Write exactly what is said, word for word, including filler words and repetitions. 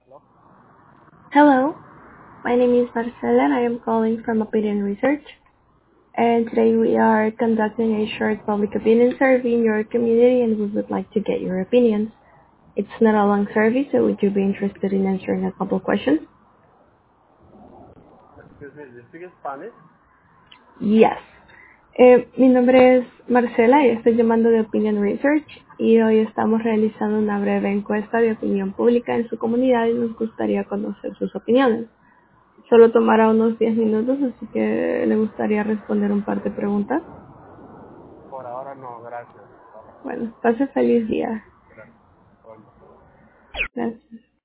Hello? Hello, my name is Marcela and I am calling from Opinion Research. And today we are conducting a short public opinion survey in your community and we would like to get your opinions. It's not a long survey, so would you be interested in answering a couple questions? Excuse me, do you speak Spanish? Yes. Eh, mi nombre es Marcela y estoy llamando de Opinion Research y hoy estamos realizando una breve encuesta de opinión pública en su comunidad y nos gustaría conocer sus opiniones. Solo tomará unos diez minutos, así que le gustaría responder un par de preguntas. Por ahora no, gracias. Bueno, pase feliz día. Gracias. Bueno. Gracias.